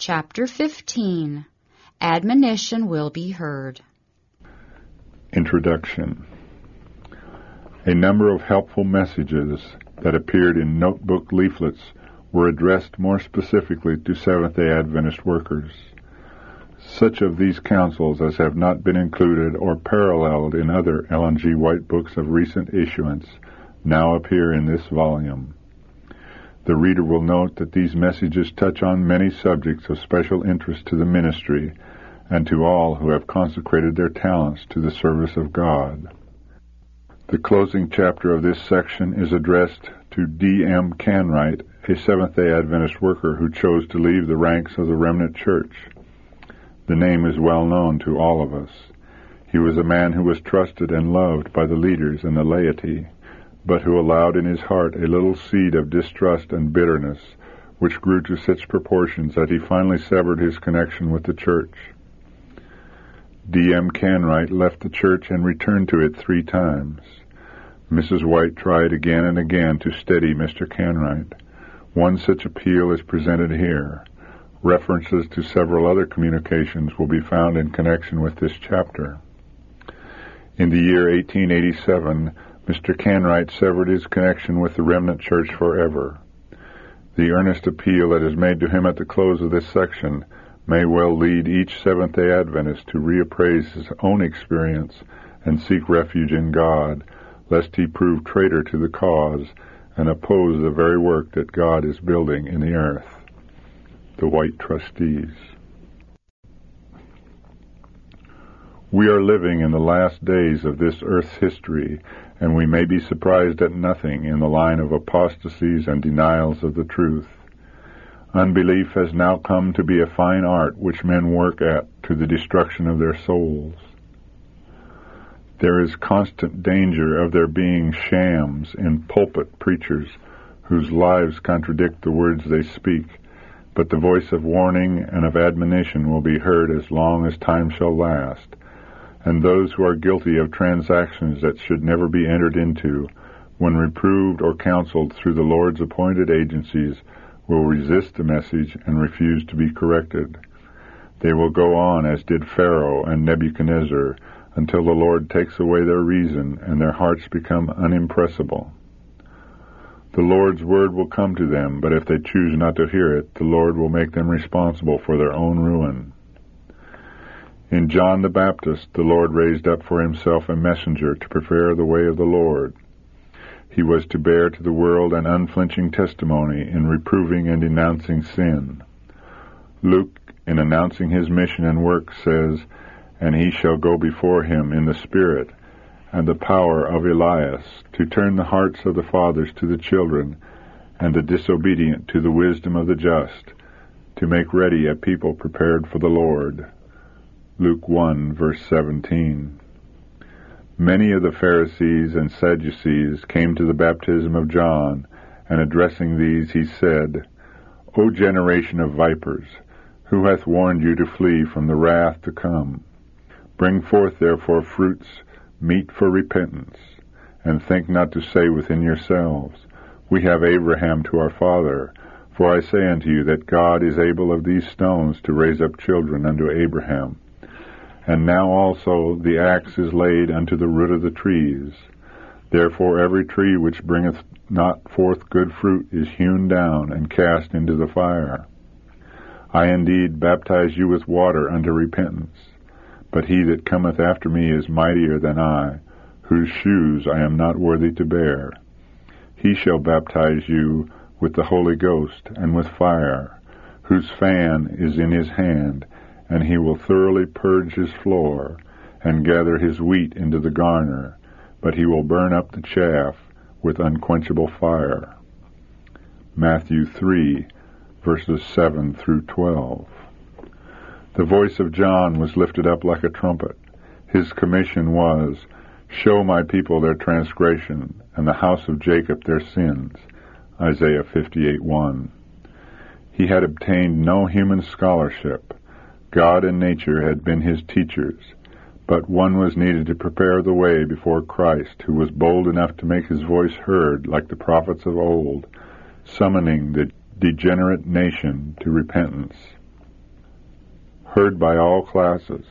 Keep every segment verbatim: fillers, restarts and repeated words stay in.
Chapter fifteen. Admonition will be heard. Introduction. A number of helpful messages that appeared in notebook leaflets were addressed more specifically to Seventh-day Adventist workers. Such of these counsels as have not been included or paralleled in other Ellen G. White books of recent issuance now appear in this volume. The reader will note that these messages touch on many subjects of special interest to the ministry and to all who have consecrated their talents to the service of God. The closing chapter of this section is addressed to D M Canright, a Seventh-day Adventist worker who chose to leave the ranks of the remnant church. The name is well known to all of us. He was a man who was trusted and loved by the leaders and the laity, but who allowed in his heart a little seed of distrust and bitterness, which grew to such proportions that he finally severed his connection with the church. D M Canright left the church and returned to it three times. Missus White tried again and again to steady Mister Canright. One such appeal is presented here. References to several other communications will be found in connection with this chapter. In the year eighteen eighty-seven, Mister Canright severed his connection with the remnant church forever. The earnest appeal that is made to him at the close of this section may well lead each Seventh-day Adventist to reappraise his own experience and seek refuge in God, lest he prove traitor to the cause and oppose the very work that God is building in the earth. The White Trustees. We are living in the last days of this earth's history, and we may be surprised at nothing in the line of apostasies and denials of the truth. Unbelief has now come to be a fine art which men work at to the destruction of their souls. There is constant danger of there being shams in pulpit preachers whose lives contradict the words they speak, but the voice of warning and of admonition will be heard as long as time shall last, and those who are guilty of transactions that should never be entered into, when reproved or counseled through the Lord's appointed agencies, will resist the message and refuse to be corrected. They will go on as did Pharaoh and Nebuchadnezzar until the Lord takes away their reason and their hearts become unimpressible. The Lord's word will come to them, but if they choose not to hear it, the Lord will make them responsible for their own ruin. In John the Baptist, the Lord raised up for himself a messenger to prepare the way of the Lord. He was to bear to the world an unflinching testimony in reproving and denouncing sin. Luke, in announcing his mission and work, says, "And he shall go before him in the Spirit and the power of Elias, to turn the hearts of the fathers to the children, and the disobedient to the wisdom of the just, to make ready a people prepared for the Lord." Luke one, verse seventeen. Many of the Pharisees and Sadducees came to the baptism of John, and addressing these he said, "O generation of vipers, who hath warned you to flee from the wrath to come? Bring forth therefore fruits meet for repentance, and think not to say within yourselves, We have Abraham to our father. For I say unto you that God is able of these stones to raise up children unto Abraham. And now also the axe is laid unto the root of the trees. Therefore every tree which bringeth not forth good fruit is hewn down and cast into the fire. I indeed baptize you with water unto repentance, but he that cometh after me is mightier than I, whose shoes I am not worthy to bear. He shall baptize you with the Holy Ghost and with fire, whose fan is in his hand, and he will thoroughly purge his floor, and gather his wheat into the garner, but he will burn up the chaff with unquenchable fire. Matthew three, verses seven through twelve. The voice of John was lifted up like a trumpet. His commission was, Show my people their transgression, and the house of Jacob their sins. Isaiah fifty-eight one. He had obtained no human scholarship. God and nature had been his teachers, but one was needed to prepare the way before Christ, who was bold enough to make his voice heard like the prophets of old, summoning the degenerate nation to repentance. heard by all classes.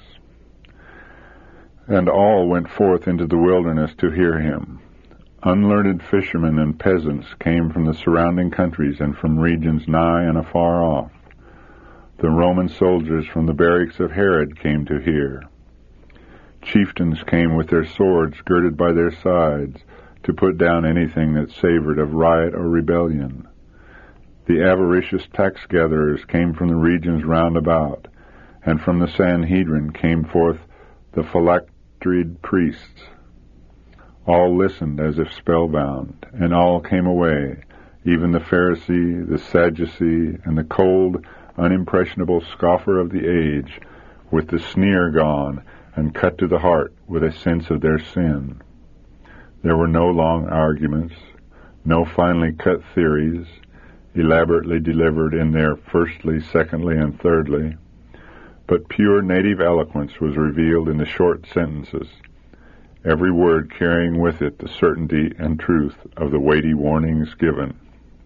And all went forth into the wilderness to hear him. Unlearned fishermen and peasants came from the surrounding countries and from regions nigh and afar off. The Roman soldiers from the barracks of Herod came to hear. Chieftains came with their swords girded by their sides to put down anything that savored of riot or rebellion. The avaricious tax-gatherers came from the regions round about, and from the Sanhedrin came forth the phylactered priests. All listened as if spellbound, and all came away, even the Pharisee, the Sadducee, and the cold, unimpressionable scoffer of the age, with the sneer gone and cut to the heart with a sense of their sin. There were no long arguments, no finely cut theories, elaborately delivered in their firstly, secondly, and thirdly, but pure native eloquence was revealed in the short sentences, every word carrying with it the certainty and truth of the weighty warnings given.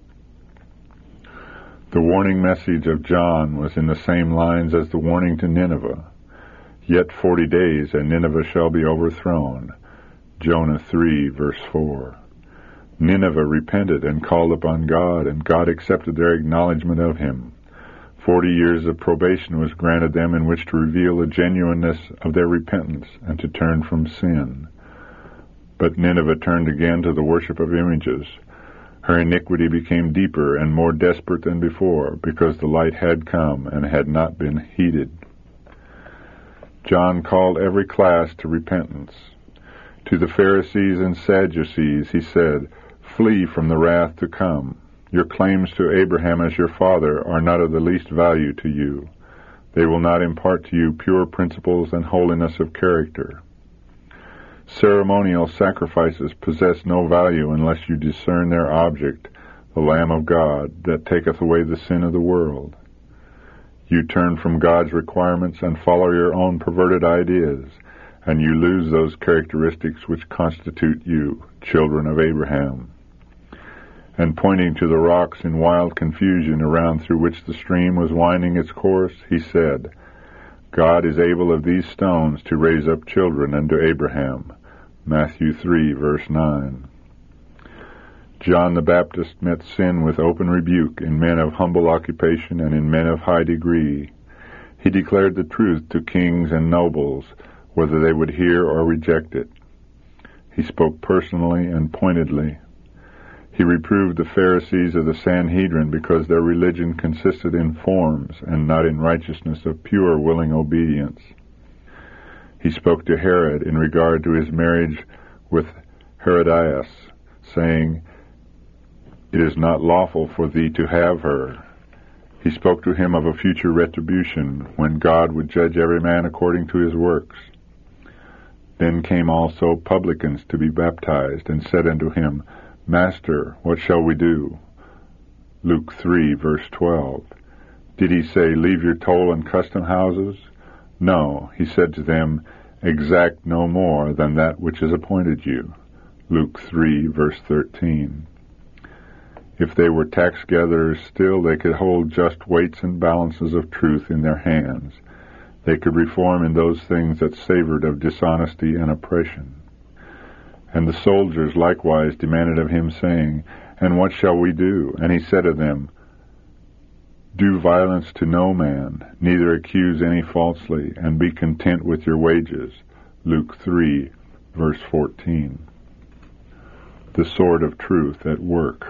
The warning message of John was in the same lines as the warning to Nineveh. Yet forty days, and Nineveh shall be overthrown. Jonah three, verse four. Nineveh repented and called upon God, and God accepted their acknowledgement of him. Forty years of probation was granted them in which to reveal the genuineness of their repentance and to turn from sin. But Nineveh turned again to the worship of images. Her iniquity became deeper and more desperate than before, because the light had come and had not been heeded. John called every class to repentance. To the Pharisees and Sadducees he said, "Flee from the wrath to come. Your claims to Abraham as your father are not of the least value to you. They will not impart to you pure principles and holiness of character. Ceremonial sacrifices possess no value unless you discern their object, the Lamb of God, that taketh away the sin of the world. You turn from God's requirements and follow your own perverted ideas, and you lose those characteristics which constitute you, children of Abraham." And pointing to the rocks in wild confusion around through which the stream was winding its course, he said, "God is able of these stones to raise up children unto Abraham." Matthew three, verse nine. John the Baptist met sin with open rebuke in men of humble occupation and in men of high degree. He declared the truth to kings and nobles, whether they would hear or reject it. He spoke personally and pointedly. He reproved the Pharisees of the Sanhedrin because their religion consisted in forms and not in righteousness of pure, willing obedience. He spoke to Herod in regard to his marriage with Herodias, saying, "It is not lawful for thee to have her." He spoke to him of a future retribution, when God would judge every man according to his works. Then came also publicans to be baptized, and said unto him, "Master, what shall we do?" Luke three, verse twelve. Did he say, "Leave your toll and custom houses"? No, he said to them, "Exact no more than that which is appointed you." Luke three, verse thirteen. If they were tax gatherers still, they could hold just weights and balances of truth in their hands. They could reform in those things that savored of dishonesty and oppression. And the soldiers likewise demanded of him, saying, "And what shall we do?" And he said to them, "Do violence to no man, neither accuse any falsely, and be content with your wages." Luke three, verse fourteen. The sword of truth at work.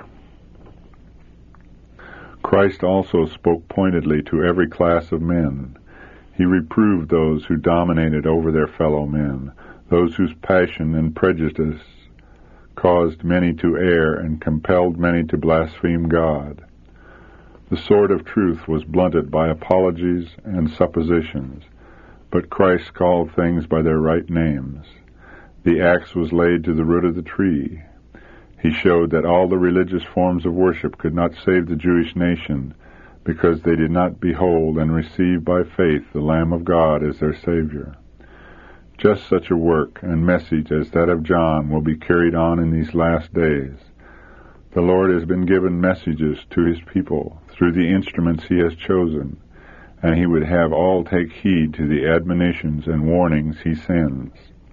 Christ also spoke pointedly to every class of men. He reproved those who dominated over their fellow men, those whose passion and prejudice caused many to err and compelled many to blaspheme God. The sword of truth was blunted by apologies and suppositions, but Christ called things by their right names. The axe was laid to the root of the tree. He showed that all the religious forms of worship could not save the Jewish nation, because they did not behold and receive by faith the Lamb of God as their Savior. Just such a work and message as that of John will be carried on in these last days. The Lord has been given messages to his people through the instruments he has chosen, and he would have all take heed to the admonitions and warnings he sends.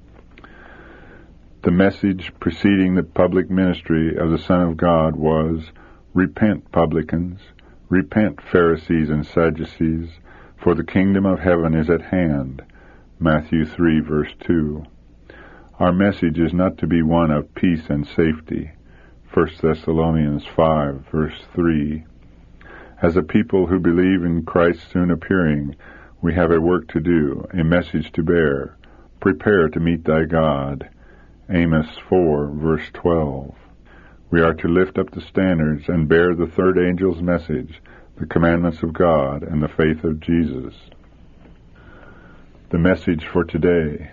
The message preceding the public ministry of the Son of God was, "Repent, publicans, repent, Pharisees and Sadducees, for the kingdom of heaven is at hand." Matthew three, verse two. Our message is not to be one of peace and safety. First Thessalonians five, verse three. As a people who believe in Christ's soon appearing, we have a work to do, a message to bear. Prepare to meet thy God. Amos four, verse twelve. We are to lift up the standards and bear the third angel's message, the commandments of God and the faith of Jesus. The message for today.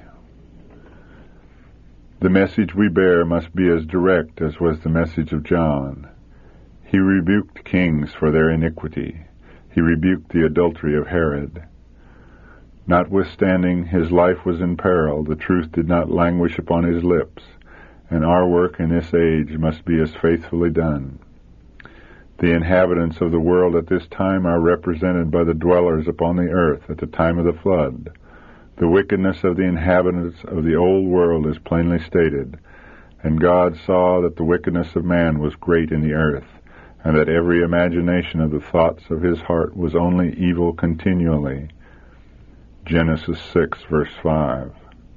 The message we bear must be as direct as was the message of John. He rebuked kings for their iniquity. He rebuked the adultery of Herod. Notwithstanding his life was in peril, the truth did not languish upon his lips, and our work in this age must be as faithfully done. The inhabitants of the world at this time are represented by the dwellers upon the earth at the time of the flood. The wickedness of the inhabitants of the old world is plainly stated, and God saw that the wickedness of man was great in the earth, and that every imagination of the thoughts of his heart was only evil continually. Genesis six, verse five.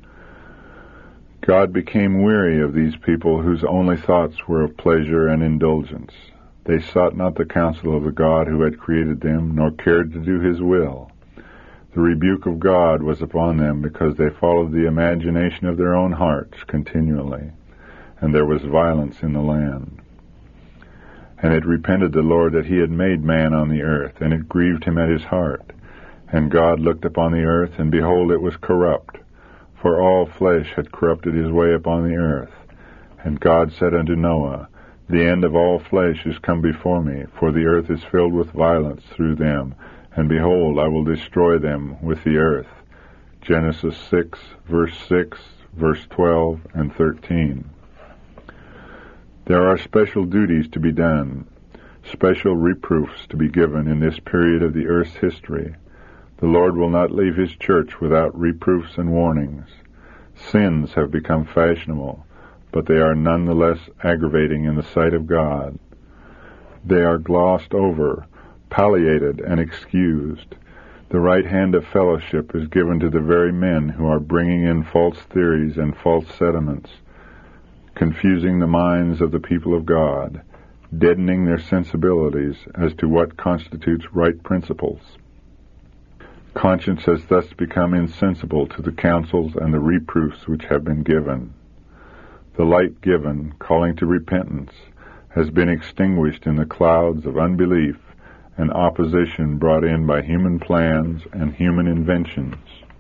God became weary of these people whose only thoughts were of pleasure and indulgence. They sought not the counsel of the God who had created them, nor cared to do his will. The rebuke of God was upon them because they followed the imagination of their own hearts continually, and there was violence in the land. And it repented the Lord that he had made man on the earth, and it grieved him at his heart. And God looked upon the earth, and behold, it was corrupt, for all flesh had corrupted his way upon the earth. And God said unto Noah, The end of all flesh is come before me, for the earth is filled with violence through them, and behold, I will destroy them with the earth. Genesis six, verse six, verse twelve, and thirteen. There are special duties to be done, special reproofs to be given in this period of the earth's history. The Lord will not leave his church without reproofs and warnings. Sins have become fashionable, but they are none the less aggravating in the sight of God. They are glossed over, palliated, and excused. The right hand of fellowship is given to the very men who are bringing in false theories and false sentiments, confusing the minds of the people of God, deadening their sensibilities as to what constitutes right principles. Conscience has thus become insensible to the counsels and the reproofs which have been given. The light given, calling to repentance, has been extinguished in the clouds of unbelief and opposition brought in by human plans and human inventions.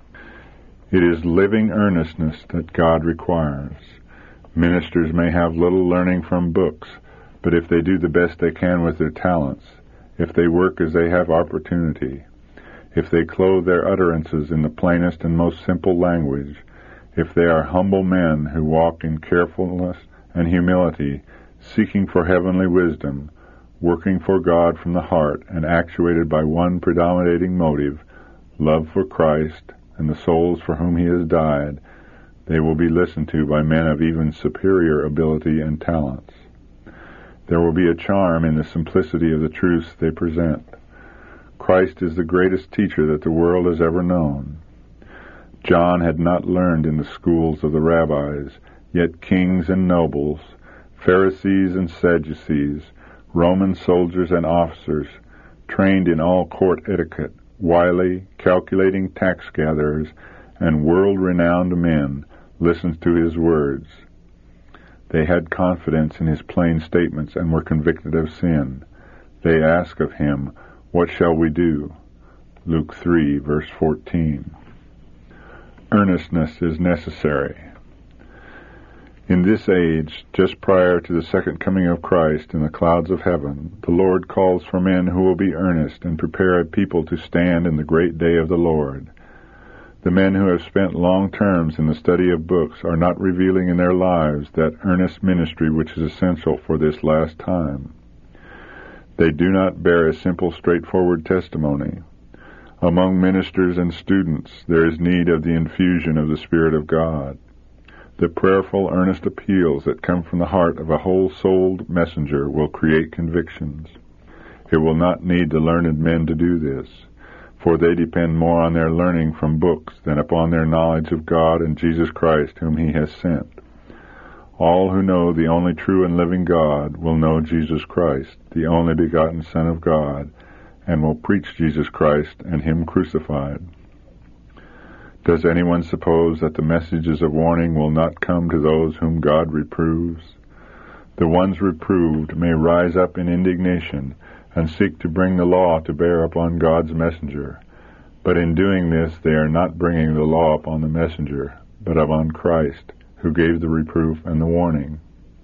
It is living earnestness that God requires. Ministers may have little learning from books, but if they do the best they can with their talents, if they work as they have opportunity, if they clothe their utterances in the plainest and most simple language, if they are humble men who walk in carefulness and humility, seeking for heavenly wisdom, working for God from the heart and actuated by one predominating motive, love for Christ and the souls for whom he has died, they will be listened to by men of even superior ability and talents. There will be a charm in the simplicity of the truths they present. Christ is the greatest teacher that the world has ever known. John had not learned in the schools of the rabbis, yet kings and nobles, Pharisees and Sadducees, Roman soldiers and officers, trained in all court etiquette, wily, calculating tax gatherers, and world-renowned men, listened to his words. They had confidence in his plain statements and were convicted of sin. They asked of him, What shall we do? Luke three, verse fourteen. Earnestness is necessary. In this age, just prior to the second coming of Christ in the clouds of heaven, the Lord calls for men who will be earnest and prepare a people to stand in the great day of the Lord. The men who have spent long terms in the study of books are not revealing in their lives that earnest ministry which is essential for this last time. They do not bear a simple, straightforward testimony. Among ministers and students, there is need of the infusion of the Spirit of God. The prayerful, earnest appeals that come from the heart of a whole-souled messenger will create convictions. It will not need the learned men to do this, for they depend more on their learning from books than upon their knowledge of God and Jesus Christ whom he has sent. All who know the only true and living God will know Jesus Christ, the only begotten Son of God, and will preach Jesus Christ and him crucified. Does anyone suppose that the messages of warning will not come to those whom God reproves? The ones reproved may rise up in indignation and seek to bring the law to bear upon God's messenger, but in doing this they are not bringing the law upon the messenger, but upon Christ, who gave the reproof and the warning.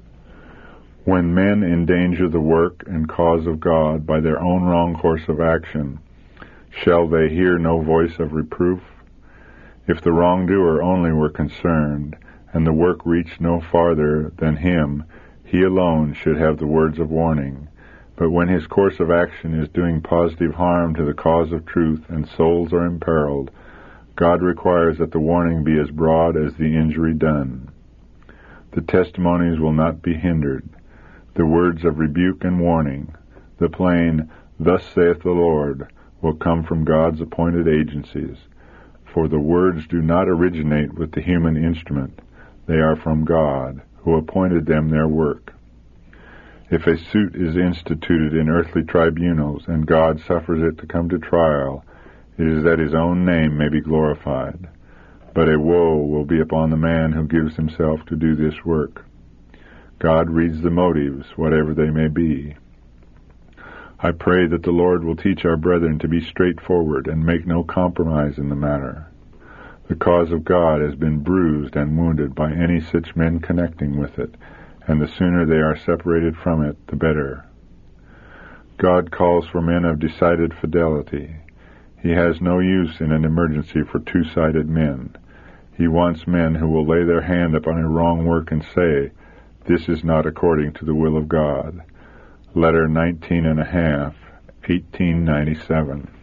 When men endanger the work and cause of God by their own wrong course of action, shall they hear no voice of reproof? If the wrongdoer only were concerned, and the work reached no farther than him, he alone should have the words of warning. But when his course of action is doing positive harm to the cause of truth and souls are imperiled, God requires that the warning be as broad as the injury done. The testimonies will not be hindered. The words of rebuke and warning, the plain, "Thus saith the Lord," will come from God's appointed agencies, for the words do not originate with the human instrument. They are from God, who appointed them their work. If a suit is instituted in earthly tribunals, and God suffers it to come to trial, it is that his own name may be glorified. But a woe will be upon the man who gives himself to do this work. God reads the motives, whatever they may be. I pray that the Lord will teach our brethren to be straightforward and make no compromise in the matter. The cause of God has been bruised and wounded by any such men connecting with it, and the sooner they are separated from it, the better. God calls for men of decided fidelity. He has no use in an emergency for two-sided men. He wants men who will lay their hand upon a wrong work and say, "This is not according to the will of God." Letter nineteen and a half, eighteen ninety-seven.